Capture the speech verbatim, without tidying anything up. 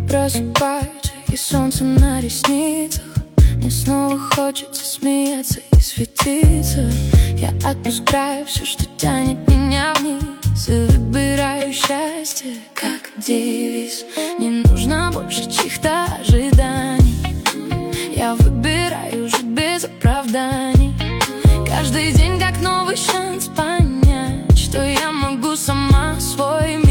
Просыпаюсь, и солнце на ресницах. Мне снова хочется смеяться и светиться. Я отпускаю все, что тянет меня вниз, и выбираю счастье, как девиз. Не нужно больше чьих-то ожиданий. Я выбираю жить без оправданий. Каждый день как новый шанс понять, что я могу сама свой мир